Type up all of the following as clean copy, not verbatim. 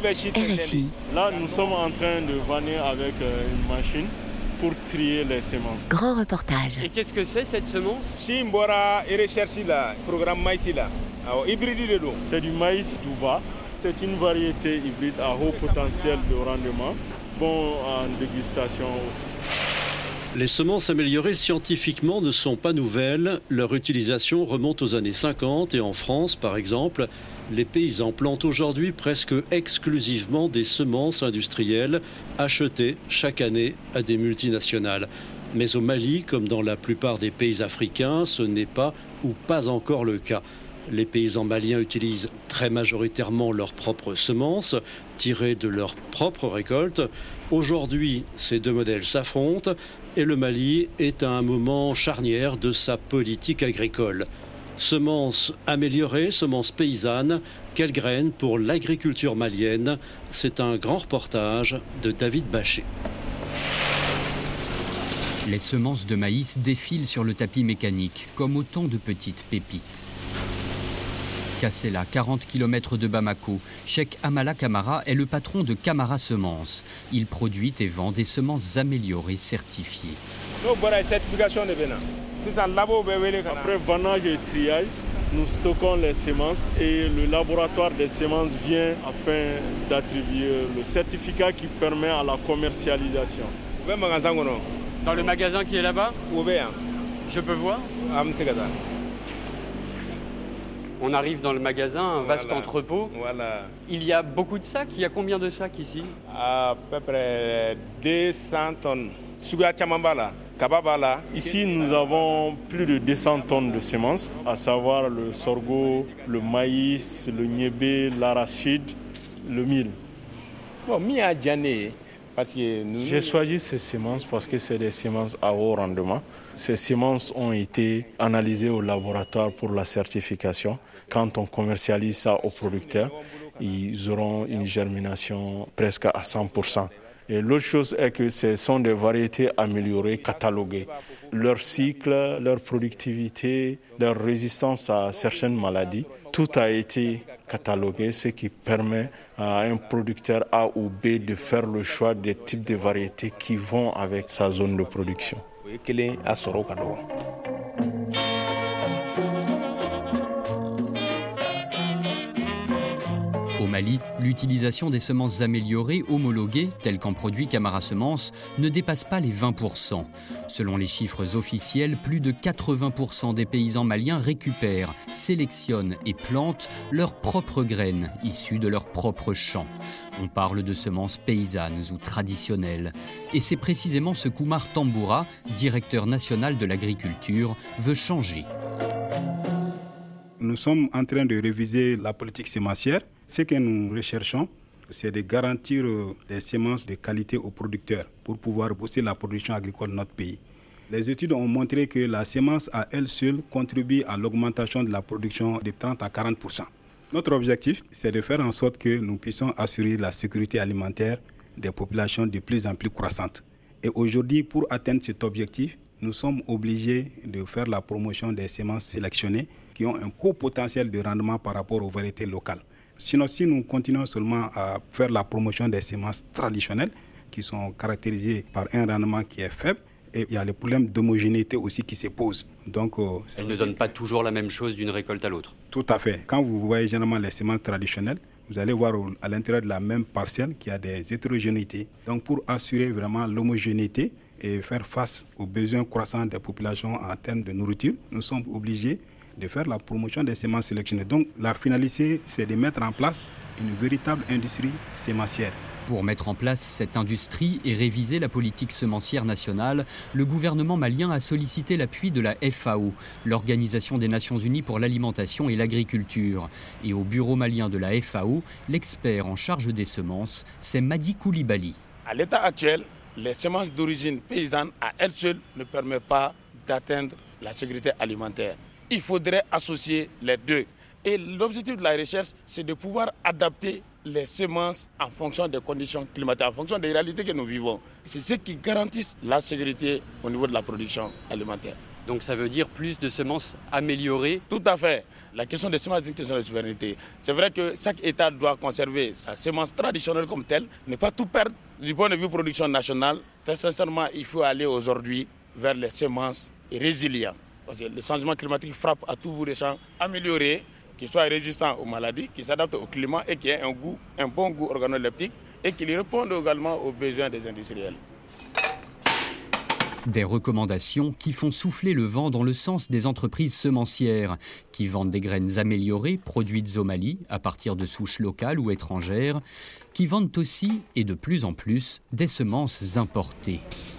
RFI. Là, nous sommes en train de vanner avec une machine pour trier les semences. Grand reportage. Et qu'est-ce que c'est cette semence? C'est du maïs d'Ouva. C'est une variété hybride à haut potentiel de rendement, bon en dégustation aussi. Les semences améliorées scientifiquement ne sont pas nouvelles. Leur utilisation remonte aux années 50 et en France, par exemple, les paysans plantent aujourd'hui presque exclusivement des semences industrielles achetées chaque année à des multinationales. Mais au Mali, comme dans la plupart des pays africains, ce n'est pas ou pas encore le cas. Les paysans maliens utilisent très majoritairement leurs propres semences, tirées de leurs propres récoltes. Aujourd'hui, ces deux modèles s'affrontent et le Mali est à un moment charnière de sa politique agricole. Semences améliorées, semences paysannes, quelles graines pour l'agriculture malienne? C'est un grand reportage de David Bachet. Les semences de maïs défilent sur le tapis mécanique, comme autant de petites pépites. Kassela, 40 km de Bamako, Cheikh Amala Camara est le patron de Camara Semences. Il produit et vend des semences améliorées certifiées. Après vannage et triage, nous stockons les semences et le laboratoire des semences vient afin d'attribuer le certificat qui permet à la commercialisation. Dans le magasin qui est là-bas? Je peux voir? On arrive dans le magasin, un vaste entrepôt. Voilà. Il y a beaucoup de sacs. Il y a combien de sacs ici? À peu près 200 tonnes. Ici, nous avons plus de 200 tonnes de semences, à savoir le sorgho, le maïs, le niébé, l'arachide, le mil. J'ai choisi ces semences parce que c'est des semences à haut rendement. Ces semences ont été analysées au laboratoire pour la certification. Quand on commercialise ça aux producteurs, ils auront une germination presque à 100%. Et l'autre chose est que ce sont des variétés améliorées, cataloguées. Leur cycle, leur productivité, leur résistance à certaines maladies, tout a été catalogué, ce qui permet à un producteur A ou B de faire le choix des types de variétés qui vont avec sa zone de production. Au Mali, l'utilisation des semences améliorées homologuées, telles qu'en produit Camara Semences, ne dépasse pas les 20%. Selon les chiffres officiels, plus de 80% des paysans maliens récupèrent, sélectionnent et plantent leurs propres graines, issues de leurs propres champs. On parle de semences paysannes ou traditionnelles. Et c'est précisément ce qu'Oumar Tamboura, directeur national de l'agriculture, veut changer. Nous sommes en train de réviser la politique sémencière. Ce que nous recherchons, c'est de garantir des semences de qualité aux producteurs pour pouvoir booster la production agricole de notre pays. Les études ont montré que la semence à elle seule contribue à l'augmentation de la production de 30 à 40%. Notre objectif, c'est de faire en sorte que nous puissions assurer la sécurité alimentaire des populations de plus en plus croissantes. Et aujourd'hui, pour atteindre cet objectif, nous sommes obligés de faire la promotion des semences sélectionnées qui ont un haut potentiel de rendement par rapport aux variétés locales. Sinon, si nous continuons seulement à faire la promotion des semences traditionnelles qui sont caractérisées par un rendement qui est faible, et il y a le problème d'homogénéité aussi qui se pose. Donc, elles ne donnent pas toujours la même chose d'une récolte à l'autre. Tout à fait. Quand vous voyez généralement les semences traditionnelles, vous allez voir à l'intérieur de la même parcelle qu'il y a des hétérogénéités. Donc, pour assurer vraiment l'homogénéité et faire face aux besoins croissants des populations en termes de nourriture, nous sommes obligés de faire la promotion des semences sélectionnées. Donc la finalité, c'est de mettre en place une véritable industrie sémencière. Pour mettre en place cette industrie et réviser la politique semencière nationale, le gouvernement malien a sollicité l'appui de la FAO, l'Organisation des Nations Unies pour l'alimentation et l'agriculture. Et au bureau malien de la FAO, l'expert en charge des semences, c'est Madi Koulibaly. À l'état actuel, les semences d'origine paysanne à elles seules ne permettent pas d'atteindre la sécurité alimentaire. Il faudrait associer les deux. Et l'objectif de la recherche, c'est de pouvoir adapter les semences en fonction des conditions climatiques, en fonction des réalités que nous vivons. C'est ce qui garantit la sécurité au niveau de la production alimentaire. Donc ça veut dire plus de semences améliorées? Tout à fait. La question des semences est une question de souveraineté. C'est vrai que chaque État doit conserver sa semence traditionnelle comme telle, ne pas tout perdre. Du point de vue production nationale, très sincèrement, il faut aller aujourd'hui vers les semences résilientes. Parce que le changement climatique frappe à tout bout des champs, améliorés, qui soient résistants aux maladies, qui s'adaptent au climat et qui aient un bon goût organoleptique et qui répondent également aux besoins des industriels. Des recommandations qui font souffler le vent dans le sens des entreprises semencières, qui vendent des graines améliorées produites au Mali à partir de souches locales ou étrangères, qui vendent aussi, et de plus en plus, des semences importées.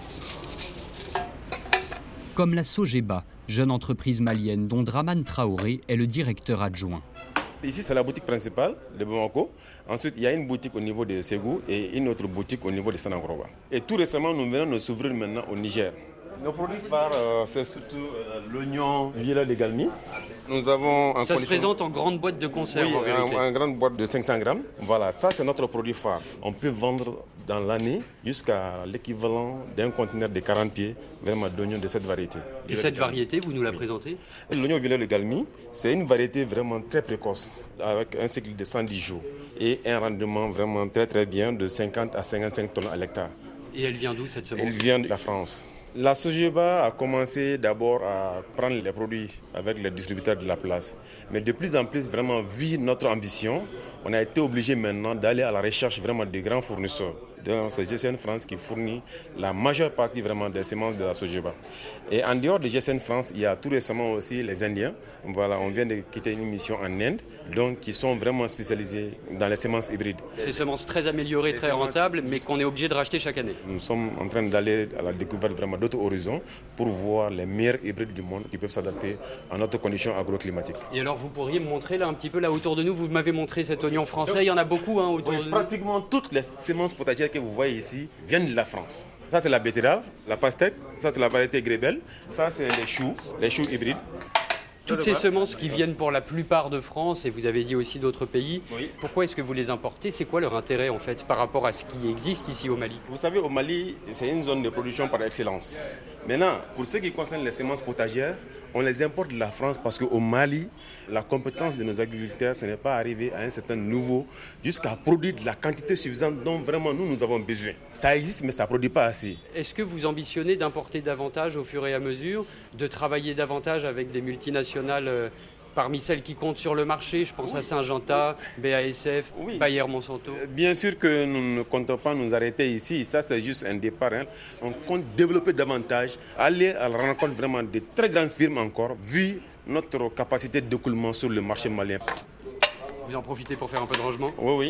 Comme la Sogeba, jeune entreprise malienne dont Dramane Traoré est le directeur adjoint. Ici, c'est la boutique principale de Bamako. Ensuite, il y a une boutique au niveau de Ségou et une autre boutique au niveau de Sanangroba. Et tout récemment, nous venons de s'ouvrir maintenant au Niger. Nos produits phares, c'est surtout l'oignon violet de Galmi. Nous avons ça se présente en grande boîte de conserve, en vérité. En grande boîte de 500 grammes. Voilà, ça c'est notre produit phare. On peut vendre dans l'année jusqu'à l'équivalent d'un conteneur de 40 pieds vraiment d'oignons de cette variété. Et cette variété, vous nous la présentez? L'oignon violet de Galmi, c'est une variété vraiment très précoce, avec un cycle de 110 jours et un rendement vraiment très très bien de 50 à 55 tonnes à l'hectare. Et elle vient d'où cette semence? Elle vient de la France. La Sogeba a commencé d'abord à prendre les produits avec les distributeurs de la place. Mais de plus en plus, vraiment, vu notre ambition, on a été obligé maintenant d'aller à la recherche vraiment des grands fournisseurs. Donc, c'est GCN France qui fournit la majeure partie vraiment des semences de la Sogeba. Et en dehors de GCN France, il y a tout récemment aussi les Indiens. Voilà, on vient de quitter une mission en Inde, donc qui sont vraiment spécialisés dans les semences hybrides. Ces semences très améliorées, très rentables, mais qu'on est obligé de racheter chaque année. Nous sommes en train d'aller à la découverte vraiment d'autres horizons pour voir les meilleurs hybrides du monde qui peuvent s'adapter à notre condition agroclimatique. Et alors vous pourriez me montrer là un petit peu là autour de nous, vous m'avez montré cet oignon français, il y en a beaucoup autour de nous. Pratiquement toutes les semences potagères que vous voyez ici viennent de la France. Ça c'est la betterave, la pastèque, ça c'est la variété grébelle, ça c'est les choux hybrides. Toutes ces semences qui viennent pour la plupart de France, et vous avez dit aussi d'autres pays, oui. Pourquoi est-ce que vous les importez? C'est quoi leur intérêt en fait par rapport à ce qui existe ici au Mali? Vous savez, au Mali, c'est une zone de production par excellence. Maintenant, pour ce qui concerne les semences potagères, on les importe de la France parce qu'au Mali, la compétence de nos agriculteurs, ce n'est pas arrivé à un certain niveau jusqu'à produire de la quantité suffisante dont vraiment nous avons besoin. Ça existe, mais ça ne produit pas assez. Est-ce que vous ambitionnez d'importer davantage au fur et à mesure, de travailler davantage avec des multinationales parmi celles qui comptent sur le marché? Je pense à Syngenta, BASF, Bayer Monsanto. Bien sûr que nous ne comptons pas nous arrêter ici. Ça, c'est juste un départ. On compte développer davantage, aller à la rencontre vraiment de très grandes firmes encore, vu notre capacité d'écoulement sur le marché malien. Vous en profitez pour faire un peu de rangement? Oui.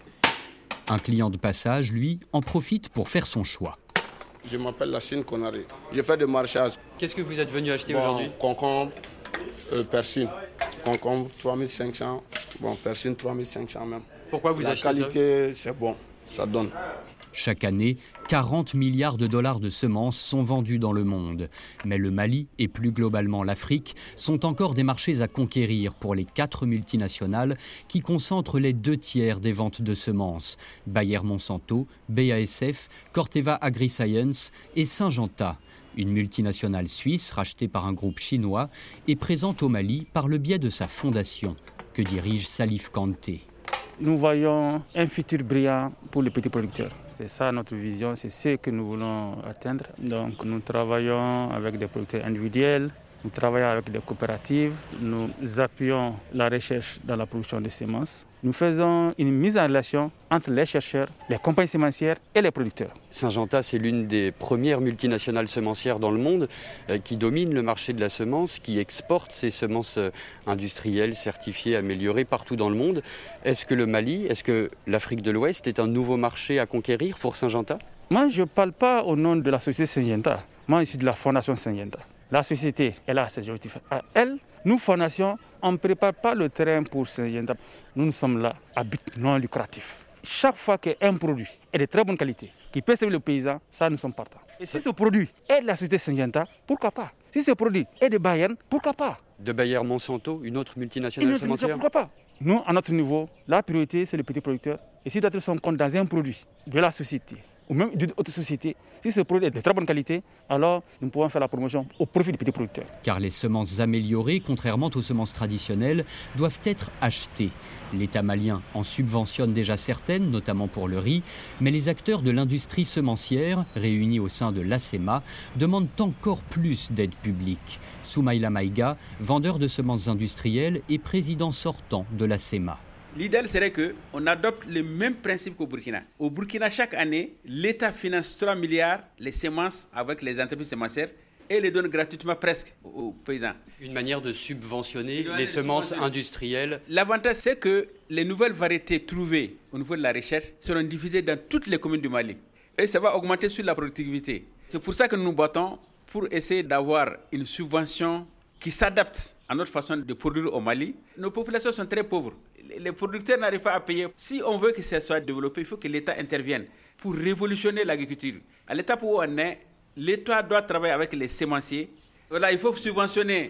Un client de passage, lui, en profite pour faire son choix. Je m'appelle Lassine Konaré. Je fais du marchage. Qu'est-ce que vous êtes venu acheter aujourd'hui? Concombre, persil. Concombre 3500, persil 3500 même. Pourquoi vous achetez ça? La qualité, c'est bon, ça donne. Chaque année, 40 milliards de dollars de semences sont vendus dans le monde. Mais le Mali et plus globalement l'Afrique sont encore des marchés à conquérir pour les 4 multinationales qui concentrent les 2/3 des ventes de semences. Bayer Monsanto, BASF, Corteva AgriScience et Syngenta. Une multinationale suisse rachetée par un groupe chinois est présente au Mali par le biais de sa fondation, que dirige Salif Kanté. Nous voyons un futur brillant pour les petits producteurs. C'est ça notre vision, c'est ce que nous voulons atteindre. Donc nous travaillons avec des producteurs individuels, nous travaillons avec des coopératives, nous appuyons la recherche dans la production de semences. Nous faisons une mise en relation entre les chercheurs, les compagnies semencières et les producteurs. Syngenta, c'est l'une des premières multinationales semencières dans le monde qui domine le marché de la semence, qui exporte ses semences industrielles, certifiées, améliorées partout dans le monde. Est-ce que le Mali, est-ce que l'Afrique de l'Ouest est un nouveau marché à conquérir pour Syngenta? Moi, je ne parle pas au nom de la société Syngenta. Moi, je suis de la fondation Syngenta. La société, elle a ses objectifs. Elle, nous, fondation, on ne prépare pas le terrain pour Syngenta. Nous sommes là à but non lucratif. Chaque fois qu'un produit est de très bonne qualité, qui peut servir le paysan, ça, nous sommes partants. Et si ce produit est de la société Syngenta, pourquoi pas? Si ce produit est de Bayer, pourquoi pas? De Bayer Monsanto, une autre multinationale semencière? Pourquoi pas? Nous, à notre niveau, la priorité, c'est le petit producteur. Et si d'autres sont compte dans un produit de la société, ou même d'autres sociétés. Si ce produit est de très bonne qualité, alors nous pouvons faire la promotion au profit des petits producteurs. Car les semences améliorées, contrairement aux semences traditionnelles, doivent être achetées. L'État malien en subventionne déjà certaines, notamment pour le riz, mais les acteurs de l'industrie semencière, réunis au sein de l'ASEMA, demandent encore plus d'aide publique. Soumaïla Maïga, vendeur de semences industrielles et président sortant de l'ASEMA. L'idéal serait qu'on adopte le même principe qu'au Burkina. Au Burkina, chaque année, l'État finance 3 milliards les semences avec les entreprises semencières et les donne gratuitement presque aux paysans. Une manière de subventionner les semences industrielles. L'avantage, c'est que les nouvelles variétés trouvées au niveau de la recherche seront diffusées dans toutes les communes du Mali. Et ça va augmenter sur la productivité. C'est pour ça que nous nous battons pour essayer d'avoir une subvention qui s'adapte à notre façon de produire au Mali. Nos populations sont très pauvres. Les producteurs n'arrivent pas à payer. Si on veut que ça soit développé, il faut que l'État intervienne pour révolutionner l'agriculture. À l'étape où on est, l'État doit travailler avec les semenciers. Voilà, il faut subventionner.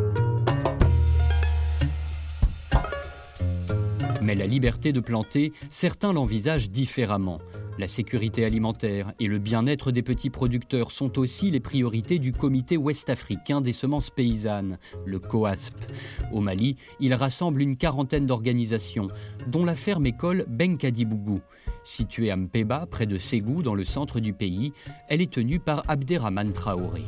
Mais la liberté de planter, certains l'envisagent différemment. La sécurité alimentaire et le bien-être des petits producteurs sont aussi les priorités du Comité ouest-africain des semences paysannes, le COASP. Au Mali, il rassemble une quarantaine d'organisations, dont la ferme-école Benkadibougou. Située à Mpeba, près de Ségou, dans le centre du pays, elle est tenue par Abderrahmane Traoré.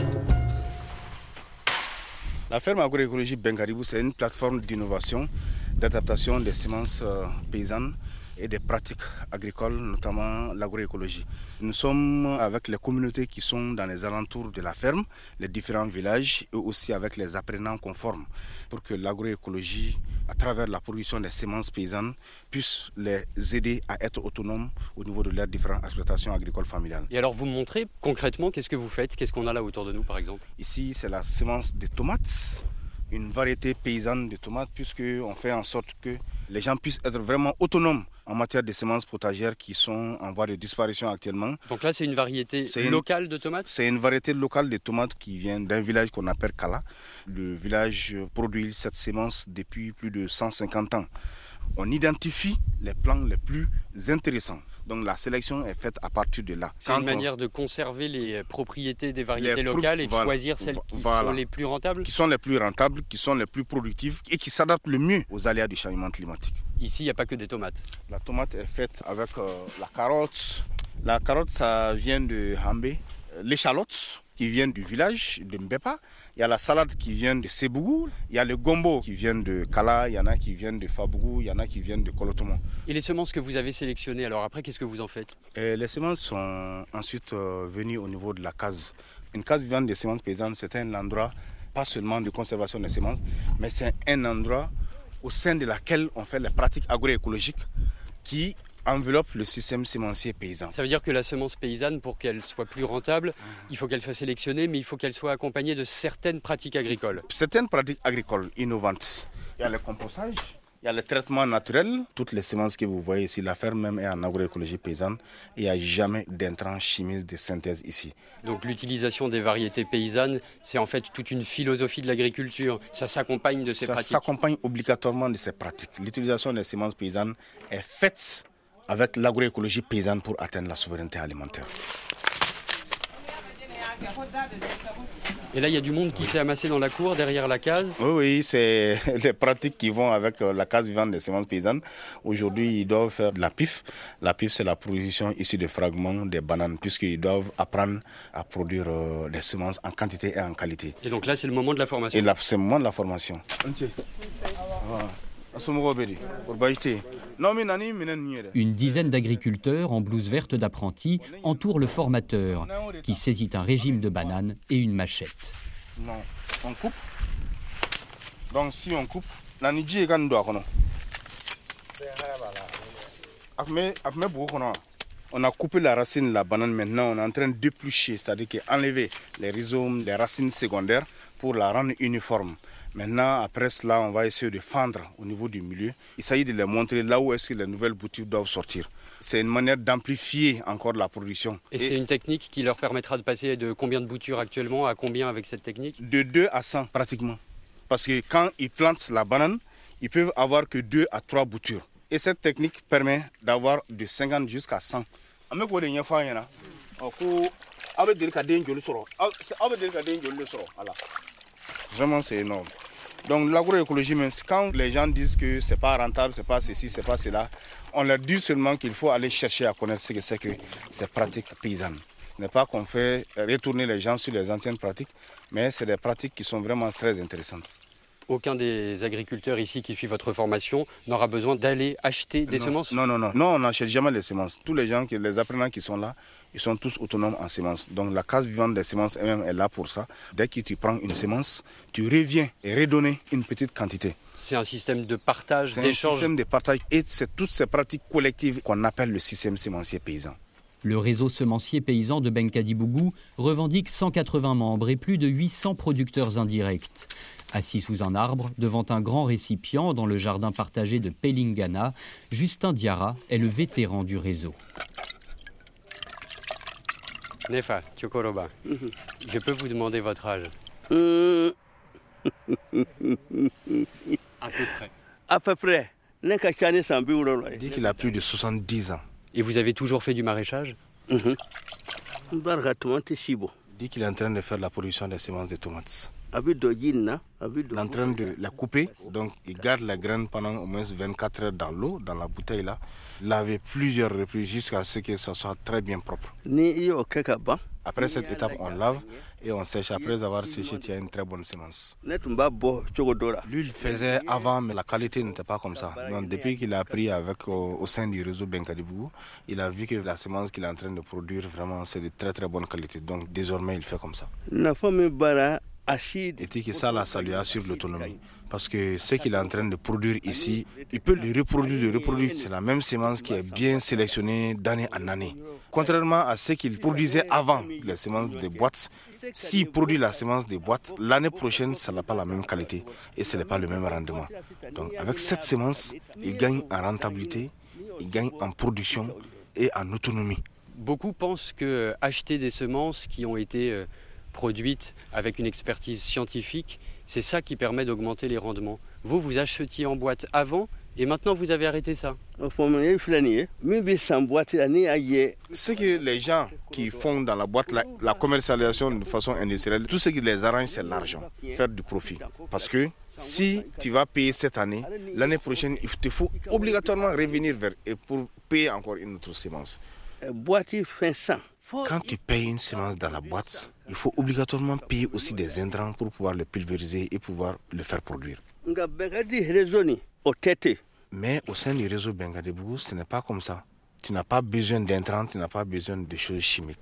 La ferme agroécologique Benkadibou, c'est une plateforme d'innovation, d'adaptation des semences paysannes et des pratiques agricoles, notamment l'agroécologie. Nous sommes avec les communautés qui sont dans les alentours de la ferme, les différents villages, et aussi avec les apprenants conformes, pour que l'agroécologie, à travers la production des semences paysannes, puisse les aider à être autonomes au niveau de leurs différentes exploitations agricoles familiales. Et alors vous me montrez concrètement qu'est-ce que vous faites, qu'est-ce qu'on a là autour de nous par exemple? Ici, c'est la semence de tomates, une variété paysanne de tomates, puisqu'on fait en sorte que les gens puissent être vraiment autonomes en matière de semences potagères qui sont en voie de disparition actuellement. Donc là, c'est une variété locale de tomates? C'est une variété locale de tomates qui vient d'un village qu'on appelle Kala. Le village produit cette semence depuis plus de 150 ans. On identifie les plants les plus intéressants. Donc la sélection est faite à partir de là. C'est une manière de conserver les propriétés des variétés locales et de choisir celles qui sont les plus rentables? Qui sont les plus rentables, qui sont les plus productives et qui s'adaptent le mieux aux aléas du changement climatique. Ici, il n'y a pas que des tomates. La tomate est faite avec la carotte. La carotte, ça vient de Hambé. L'échalote qui vient du village de Mbepa. Il y a la salade qui vient de Sébougou. Il y a le gombo qui vient de Kala. Il y en a qui viennent de Fabougou. Il y en a qui viennent de Kolotomo. Et les semences que vous avez sélectionnées, alors après, qu'est-ce que vous en faites? Les semences sont ensuite venues au niveau de la case. Une case vivante des semences paysannes, c'est un endroit, pas seulement de conservation des semences, mais c'est un endroit au sein de laquelle on fait les pratiques agroécologiques qui enveloppe le système sémencier paysan. Ça veut dire que la semence paysanne, pour qu'elle soit plus rentable, il faut qu'elle soit sélectionnée, mais il faut qu'elle soit accompagnée de certaines pratiques agricoles. Certaines pratiques agricoles innovantes. Il y a le compostage, il y a le traitement naturel. Toutes les semences que vous voyez ici, la ferme même est en agroécologie paysanne. Il n'y a jamais d'intrants chimiques de synthèse ici. Donc l'utilisation des variétés paysannes, c'est en fait toute une philosophie de l'agriculture. Ça s'accompagne de ces pratiques. Ça s'accompagne obligatoirement de ces pratiques. L'utilisation des semences paysannes est faite avec l'agroécologie paysanne pour atteindre la souveraineté alimentaire. Et là, il y a du monde qui s'est amassé dans la cour, derrière la case. Oui, c'est les pratiques qui vont avec la case vivante des semences paysannes. Aujourd'hui, ils doivent faire de la PIF. La PIF, c'est la production ici de fragments des bananes, puisqu'ils doivent apprendre à produire des semences en quantité et en qualité. Et donc là, c'est le moment de la formation. Et là, c'est le moment de la formation. Une dizaine d'agriculteurs en blouse verte d'apprenti entourent le formateur qui saisit un régime de bananes et une machette. Non, on coupe. Donc si on coupe, on a coupé la racine de la banane, maintenant on est en train d'éplucher, c'est-à-dire enlever les rhizomes, les racines secondaires pour la rendre uniforme. Maintenant, après cela, on va essayer de fendre au niveau du milieu. Il s'agit de les montrer là où est-ce que les nouvelles boutures doivent sortir. C'est une manière d'amplifier encore la production. Et c'est une technique qui leur permettra de passer de combien de boutures actuellement à combien avec cette technique? De 2 à 100 pratiquement. Parce que quand ils plantent la banane, ils peuvent avoir que 2 à 3 boutures. Et cette technique permet d'avoir de 50 jusqu'à 100 Vraiment, c'est énorme. Donc l'agroécologie, même quand les gens disent que c'est pas rentable, c'est pas ceci, c'est pas cela, on leur dit seulement qu'il faut aller chercher à connaître ce que c'est que ces pratiques paysannes. Ce n'est pas qu'on fait retourner les gens sur les anciennes pratiques, mais c'est des pratiques qui sont vraiment très intéressantes. Aucun des agriculteurs ici qui suit votre formation n'aura besoin d'aller acheter des semences? Non, on n'achète jamais les semences. Tous les gens, les apprenants qui sont là, ils sont tous autonomes en semences. Donc la case vivante des semences elle-même est là pour ça. Dès que tu prends une semence, tu reviens et redonner une petite quantité. C'est un système de partage, d'échange. C'est un système de partage et c'est toutes ces pratiques collectives qu'on appelle le système semencier paysan. Le réseau semencier paysan de Benkadi-Bougou revendique 180 membres et plus de 800 producteurs indirects. Assis sous un arbre, devant un grand récipient dans le jardin partagé de Pelingana, Justin Diarra est le vétéran du réseau. Nefa, Tchokoroba, je peux vous demander votre âge? À peu près. À peu près. Il dit qu'il a plus de 70 ans. Et vous avez toujours fait du maraîchage? Il dit qu'il est en train de faire la production des semences de tomates. Il est en train de la couper, donc il garde la graine pendant au moins 24 heures dans l'eau, dans la bouteille là. Laver plusieurs reprises jusqu'à ce que ça soit très bien propre. Après cette étape, on lave et on sèche. Après avoir séché, il y a une très bonne semence. Lui, il faisait avant, mais la qualité n'était pas comme ça. Donc, depuis qu'il a appris au sein du réseau Benkadi-Bougou, il a vu que la semence qu'il est en train de produire, vraiment, c'est de très très bonne qualité. Donc, désormais, il fait comme ça. Il dit que ça lui assure l'autonomie. Parce que ce qu'il est en train de produire ici, il peut le reproduire. C'est la même semence qui est bien sélectionnée d'année en année. Contrairement à ce qu'il produisait avant, les semences de boîte, s'il produit la semence de boîte, l'année prochaine, ça n'a pas la même qualité et ce n'est pas le même rendement. Donc avec cette semence, il gagne en rentabilité, il gagne en production et en autonomie. Beaucoup pensent que acheter des semences qui ont été produites avec une expertise scientifique, c'est ça qui permet d'augmenter les rendements. Vous achetiez en boîte avant et maintenant vous avez arrêté ça. Ce que les gens qui font dans la boîte la commercialisation de façon industrielle, tout ce qui les arrange, c'est l'argent, faire du profit. Parce que si tu vas payer cette année, l'année prochaine, il te faut obligatoirement revenir pour payer encore une autre semence. Quand tu payes une semence dans la boîte, il faut obligatoirement payer aussi des intrants pour pouvoir le pulvériser et pouvoir le faire produire. Mais au sein du réseau Benkadi-Bougou, ce n'est pas comme ça. Tu n'as pas besoin d'intrants, tu n'as pas besoin de choses chimiques.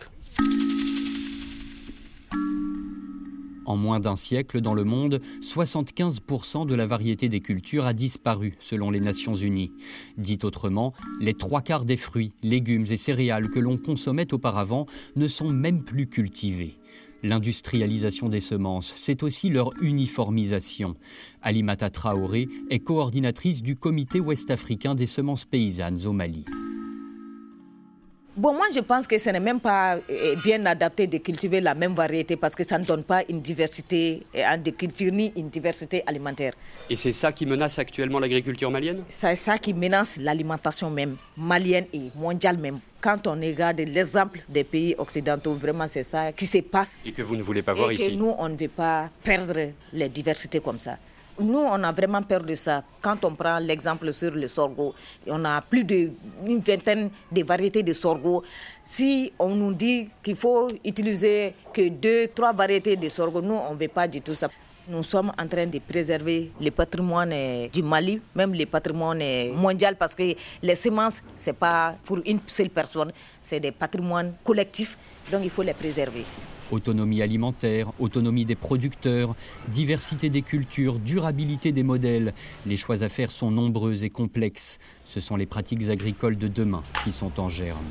En moins d'un siècle, dans le monde, 75% de la variété des cultures a disparu, selon les Nations Unies. Dit autrement, les 3/4 des fruits, légumes et céréales que l'on consommait auparavant ne sont même plus cultivés. L'industrialisation des semences, c'est aussi leur uniformisation. Alimata Traoré est coordinatrice du comité ouest-africain des semences paysannes au Mali. Bon, moi je pense que ce n'est même pas bien adapté de cultiver la même variété parce que ça ne donne pas une diversité de culture ni une diversité alimentaire. Et c'est ça qui menace actuellement l'agriculture malienne? C'est ça qui menace l'alimentation même, malienne et mondiale même. Quand on regarde l'exemple des pays occidentaux, vraiment c'est ça qui se passe. Et que vous ne voulez pas voir ici. Et que nous, on ne veut pas perdre les diversités comme ça. Nous, on a vraiment peur de ça. Quand on prend l'exemple sur le sorgho, on a plus d'une vingtaine de variétés de sorgho. Si on nous dit qu'il faut utiliser que 2-3 variétés de sorgho, nous, on ne veut pas du tout ça. Nous sommes en train de préserver le patrimoine du Mali, même le patrimoine mondial, parce que les semences, ce n'est pas pour une seule personne, c'est des patrimoines collectifs, donc il faut les préserver. Autonomie alimentaire, autonomie des producteurs, diversité des cultures, durabilité des modèles. Les choix à faire sont nombreux et complexes. Ce sont les pratiques agricoles de demain qui sont en germe.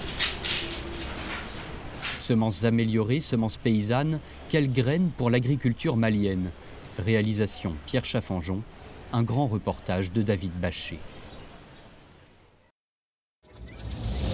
Semences améliorées, semences paysannes, quelles graines pour l'agriculture malienne? Réalisation Pierre Chaffanjon, un grand reportage de David Bachet.